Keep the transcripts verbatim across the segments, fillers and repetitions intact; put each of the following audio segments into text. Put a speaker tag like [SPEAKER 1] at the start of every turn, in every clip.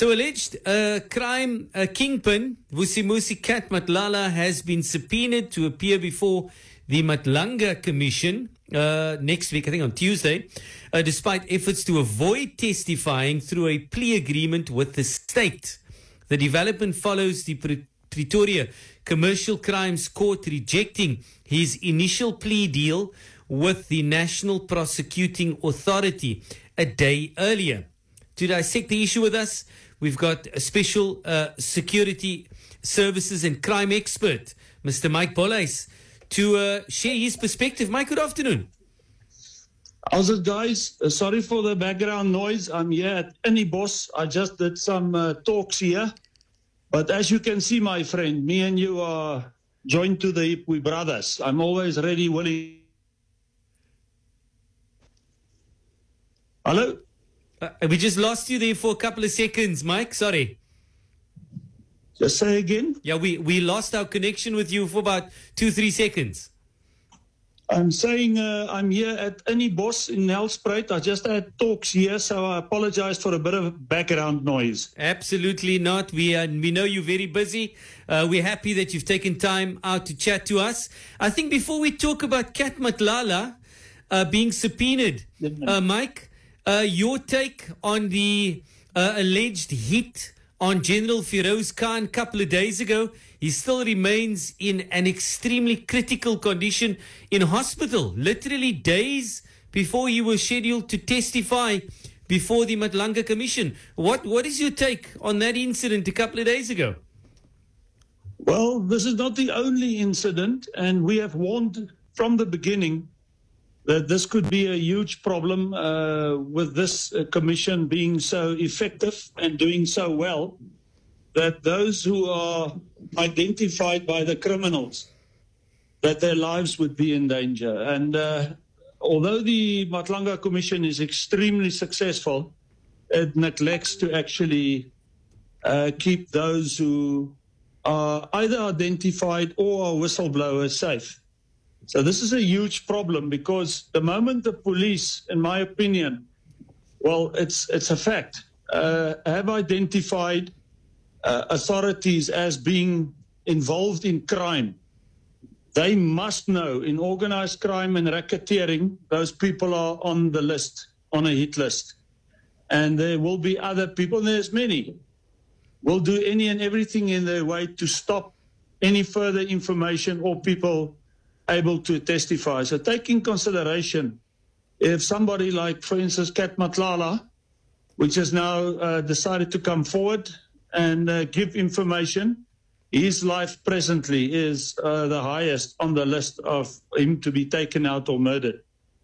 [SPEAKER 1] So alleged uh, crime uh, kingpin Vusimusi Kat Matlala has been subpoenaed to appear before the Matlanga Commission uh, next week, I think on Tuesday, uh, despite efforts to avoid testifying through a plea agreement with the state. The development follows the Pre- Pretoria Commercial Crimes Court rejecting his initial plea deal with the National Prosecuting Authority a day earlier. To dissect the issue with us, we've got a special uh, security services and crime expert, Mister Mike Bollhuis, to uh, share his perspective. Mike, good afternoon.
[SPEAKER 2] How's it, guys? Uh, sorry for the background noise. I'm here at Anybos. I just did some uh, talks here. But as you can see, my friend, me and you are joined to the hip. We brothers. I'm always ready, willing. Hello?
[SPEAKER 1] Uh, we just lost you there for a couple of seconds, Mike. Sorry.
[SPEAKER 2] Just say again?
[SPEAKER 1] Yeah, we, we lost our connection with you for about two, three seconds.
[SPEAKER 2] I'm saying uh, I'm here at Anybos in Nelspruit. I just had talks here, so I apologize for a bit of background noise.
[SPEAKER 1] Absolutely not. We uh, we know you're very busy. Uh, we're happy that you've taken time out to chat to us. I think before we talk about Kat Matlala uh, being subpoenaed, uh, Mike, uh, your take on the uh, alleged hit on General Feroz Khan a couple of days ago. He still remains in an extremely critical condition in hospital, literally days before he was scheduled to testify before the Matlanga Commission. What What is your take on that incident a couple of days ago?
[SPEAKER 2] Well, this is not the only incident, and we have warned from the beginning that this could be a huge problem uh, with this uh, commission being so effective and doing so well, that those who are identified by the criminals, that their lives would be in danger. And uh, although the Matlanga Commission is extremely successful, it neglects to actually uh, keep those who are either identified or are whistleblowers safe. So this is a huge problem, because the moment the police, in my opinion, well, it's it's a fact, uh, have identified uh, authorities as being involved in crime, they must know in organized crime and racketeering, those people are on the list, on a hit list. And there will be other people, and there's many, will do any and everything in their way to stop any further information or people able to testify. So take in consideration, if somebody like, for instance, Kat Matlala, which has now uh, decided to come forward and uh, give information, his life presently is uh, the highest on the list of him to be taken out or murdered.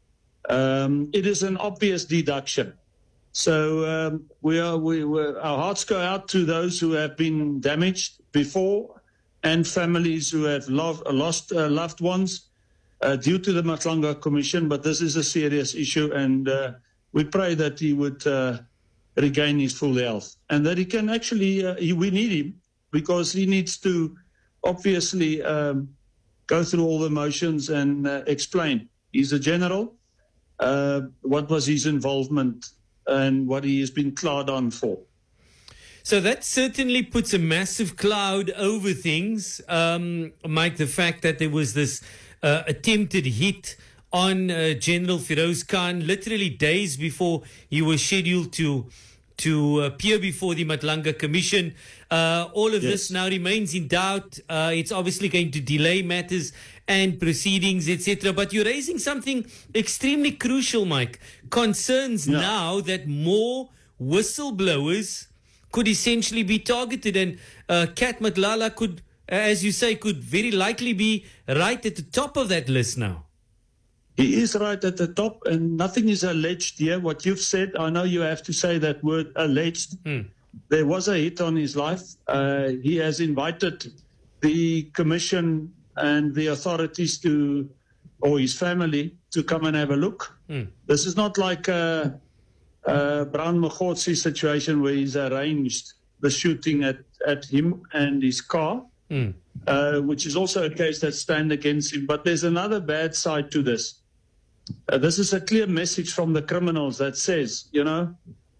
[SPEAKER 2] Um, it is an obvious deduction. So um, we are, we were, our hearts go out to those who have been damaged before, and families who have loved, lost uh, loved ones uh, due to the Matlanga Commission. But this is a serious issue, and uh, we pray that he would uh, regain his full health, and that he can actually, uh, he, we need him, because he needs to obviously um, go through all the motions and uh, explain. He's a general. Uh, what was his involvement and what he has been clawed on for?
[SPEAKER 1] So that certainly puts a massive cloud over things, um, Mike, the fact that there was this uh, attempted hit on uh, General Feroz Khan literally days before he was scheduled to to appear before the Matlanga Commission. Uh, all of yes. this now remains in doubt. Uh, it's obviously going to delay matters and proceedings, et cetera. But you're raising something extremely crucial, Mike. Concerns yeah. now that more whistleblowers could essentially be targeted, and uh, Kat Matlala could, as you say, could very likely be right at the top of that list now.
[SPEAKER 2] He is right at the top, and nothing is alleged here. What you've said, I know you have to say that word alleged. Hmm. There was a hit on his life. Uh, he has invited the commission and the authorities to, or his family, to come and have a look. Hmm. This is not like a, a Brown Mogotsi situation where he's arranged the shooting at, at him and his car, hmm. uh, which is also a case that stands against him. But there's another bad side to this. Uh, this is a clear message from the criminals that says, you know,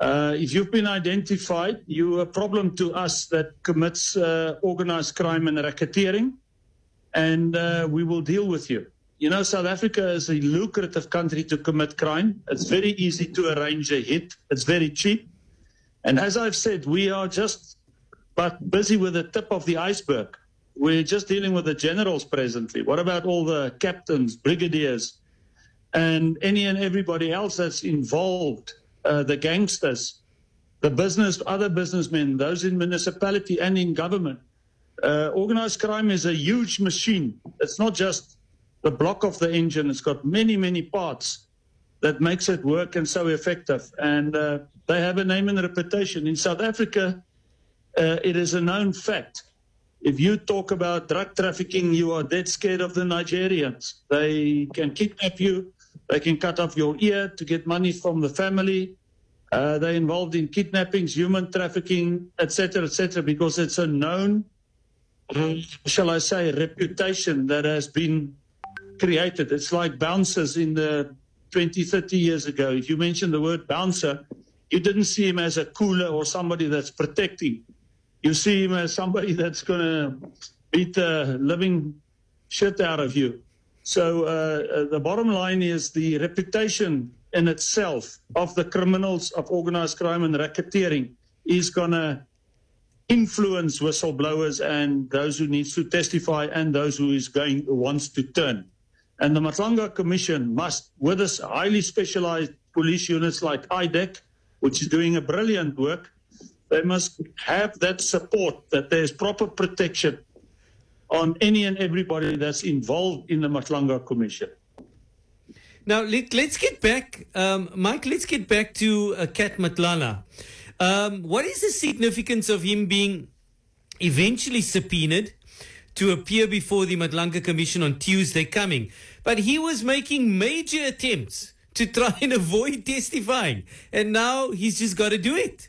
[SPEAKER 2] Uh, if you've been identified, you're a problem to us that commits uh, organized crime and racketeering, and uh, we will deal with you. You know, South Africa is a lucrative country to commit crime. It's very easy to arrange a hit. It's very cheap. And as I've said, we are just but busy with the tip of the iceberg. We're just dealing with the generals presently. What about all the captains, brigadiers, and any and everybody else that's involved, uh, the gangsters, the business, other businessmen, those in municipality and in government? Uh, organized crime is a huge machine. It's not just the block of the engine. It's got many, many parts that makes it work and so effective. And uh, they have a name and reputation. In South Africa, uh, it is a known fact. If you talk about drug trafficking, you are dead scared of the Nigerians. They can kidnap you. They can cut off your ear to get money from the family. Uh, they're involved in kidnappings, human trafficking, et cetera, et cetera, because it's a known, shall I say, reputation that has been created. It's like bouncers in the twenty, thirty years ago. If you mention the word bouncer, you didn't see him as a cooler or somebody that's protecting. You see him as somebody that's going to beat the living shit out of you. So uh, the bottom line is the reputation in itself of the criminals of organized crime and racketeering is going to influence whistleblowers and those who needs to testify and those who is going wants to turn. And the Matlanga Commission must, with its highly specialized police units like I D E C, which is doing a brilliant work, they must have that support, that there's proper protection on any and everybody that's involved in the Matlanga Commission.
[SPEAKER 1] Now, let, let's get back, um, Mike, let's get back to uh, Kat Matlala. Um, what is the significance of him being eventually subpoenaed to appear before the Matlanga Commission on Tuesday coming? But he was making major attempts to try and avoid testifying, and now he's just got to do it.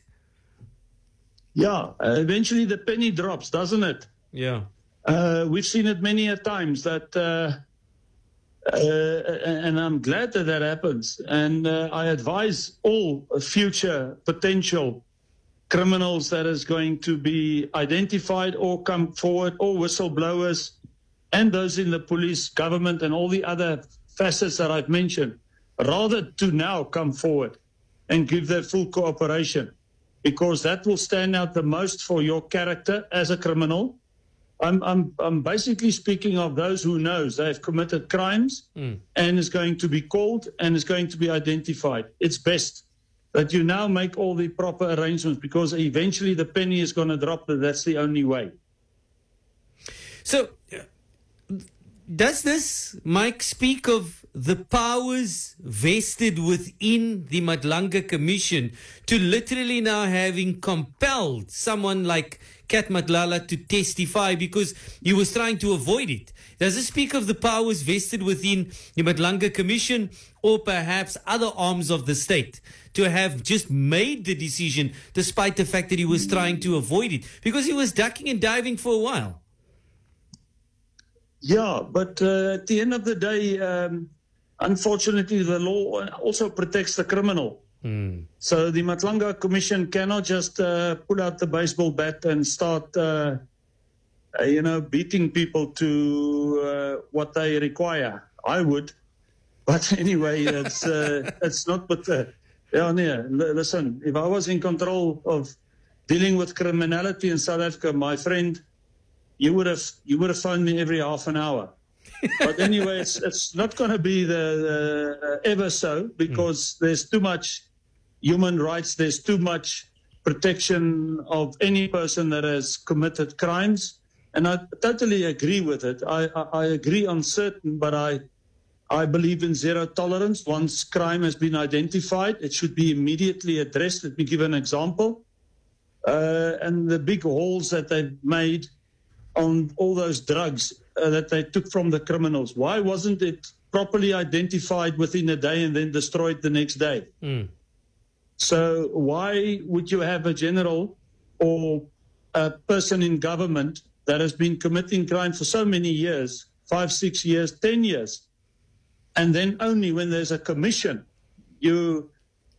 [SPEAKER 2] Yeah, uh, eventually the penny drops, doesn't it?
[SPEAKER 1] Yeah.
[SPEAKER 2] Uh, we've seen it many a times that, uh, uh, and I'm glad that that happens. And uh, I advise all future potential criminals that is going to be identified or come forward, or whistleblowers, and those in the police, government, and all the other facets that I've mentioned, rather to now come forward and give their full cooperation, because that will stand out the most for your character as a criminal. I'm, I'm, I'm basically speaking of those who knows they have committed crimes mm. and is going to be called and is going to be identified. It's best that you now make all the proper arrangements, because eventually the penny is going to drop, that that's the only way.
[SPEAKER 1] So does this, Mike, speak of the powers vested within the Matlanga Commission to literally now having compelled someone like Kat Matlala to testify because he was trying to avoid it? Does it speak of the powers vested within the Matlanga Commission, or perhaps other arms of the state, to have just made the decision despite the fact that he was trying to avoid it? Because he was ducking and diving for a while.
[SPEAKER 2] Yeah, but uh, at the end of the day, um, unfortunately, the law also protects the criminal. Mm. So the Matlanga Commission cannot just uh, pull out the baseball bat and start, uh, uh, you know, beating people to uh, what they require. I would. But anyway, it's, uh, it's not but uh, yeah, yeah, listen, if I was in control of dealing with criminality in South Africa, my friend, you would have you would have phoned me every half an hour. But anyway, it's it's not going to be the, the uh, ever so, because mm. there's too much human rights. There's too much protection of any person that has committed crimes, and I totally agree with it. I I, I agree on certain, but I I believe in zero tolerance. Once crime has been identified, it should be immediately addressed. Let me give an example. Uh, and the big hauls that they've made on all those drugs uh, that they took from the criminals. Why wasn't it properly identified within a day and then destroyed the next day? Mm. So why would you have a general or a person in government that has been committing crime for so many years, five, six years, ten years, and then only when there's a commission, you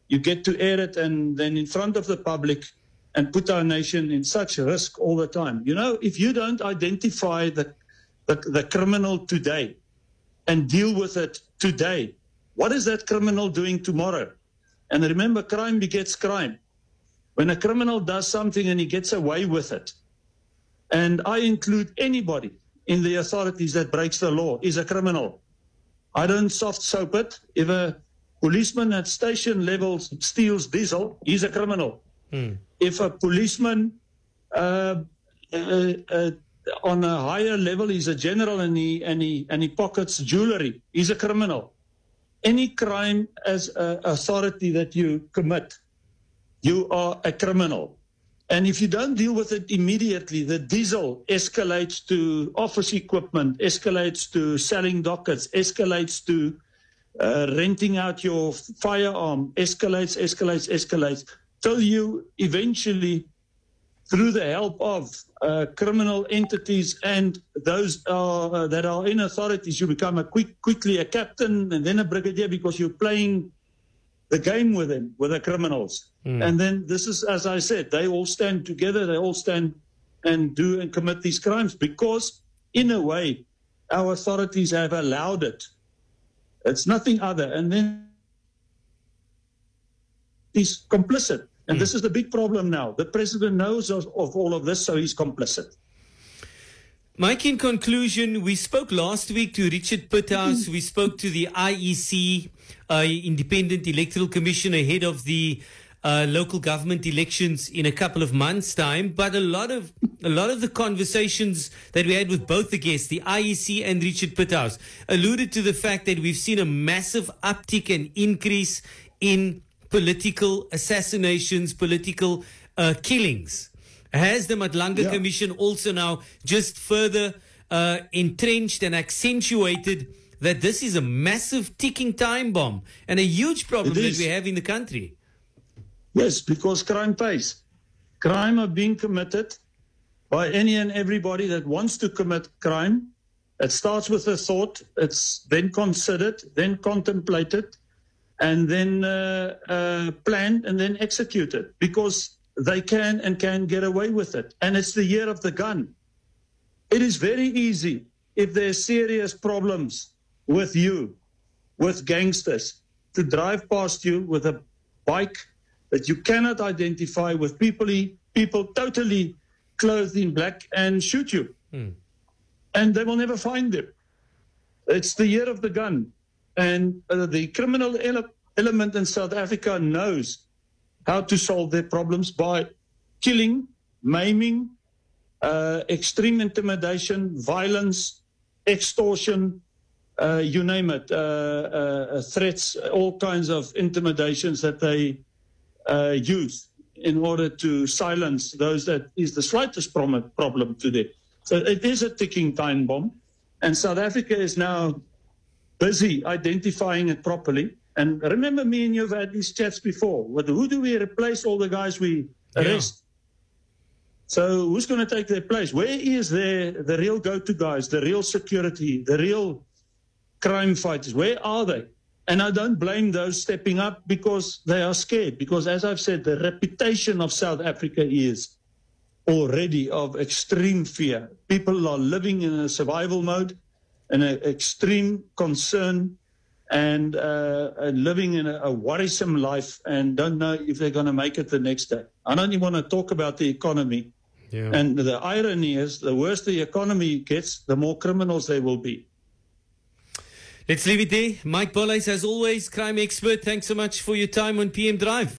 [SPEAKER 2] you get to air it and then in front of the public and put our nation in such risk all the time. You know, if you don't identify the, the, the criminal today and deal with it today, what is that criminal doing tomorrow? And remember, crime begets crime. When a criminal does something and he gets away with it, and I include anybody in the authorities that breaks the law, is a criminal. I don't soft soap it. If a policeman at station levels steals diesel, he's a criminal. Hmm. If a policeman uh, uh, uh, on a higher level, he's a general and he, and he, and he pockets jewelry, he's a criminal. Any crime as an authority that you commit, you are a criminal. And if you don't deal with it immediately, the diesel escalates to office equipment, escalates to selling dockets, escalates to uh, renting out your firearm, escalates, escalates, escalates, till you eventually, through the help of uh, criminal entities and those are, uh, that are in authorities, you become a quick, quickly a captain and then a brigadier because you're playing the game with them, with the criminals. Mm. And then this is, as I said, they all stand together, they all stand and do and commit these crimes because, in a way, our authorities have allowed it. It's nothing other. And then he's complicit. And mm. this is the big problem now. The president knows of, of all of this, so he's complicit.
[SPEAKER 1] Mike, in conclusion, we spoke last week to Richard Pithouse. We spoke to the I E C, uh, Independent Electoral Commission, ahead of the uh, local government elections in a couple of months' time. But a lot of a lot of the conversations that we had with both the guests, the I E C and Richard Pithouse, alluded to the fact that we've seen a massive uptick and increase in political assassinations, political uh, killings. Has the Matlanga yeah. Commission also now just further uh, entrenched and accentuated that this is a massive ticking time bomb and a huge problem that we have in the country?
[SPEAKER 2] Yes, because crime pays. Crime are being committed by any and everybody that wants to commit crime. It starts with a thought, it's then considered, then contemplated, and then uh, uh, planned and then executed. Because they can and can get away with it. And it's the year of the gun. It is very easy if there's serious problems with you, with gangsters, to drive past you with a bike that you cannot identify with people, people totally clothed in black and shoot you. Hmm. And they will never find them. It's the year of the gun. And uh, the criminal ele- element in South Africa knows how to solve their problems by killing, maiming, uh, extreme intimidation, violence, extortion, uh, you name it, uh, uh, threats, all kinds of intimidations that they uh, use in order to silence those that is the slightest problem, problem to them. So it is a ticking time bomb, and South Africa is now busy identifying it properly. And remember, me and you have had these chats before. With who do we replace all the guys we arrest? Yeah. So who's going to take their place? Where is there the real go-to guys, the real security, the real crime fighters? Where are they? And I don't blame those stepping up because they are scared. Because as I've said, the reputation of South Africa is already of extreme fear. People are living in a survival mode, in an extreme concern, and uh, living in a, a worrisome life and don't know if they're going to make it the next day. I don't even want to talk about the economy. Yeah. And the irony is, the worse the economy gets, the more criminals there will be.
[SPEAKER 1] Let's leave it there. Mike Bolhuis, as always, crime expert, thanks so much for your time on P M Drive.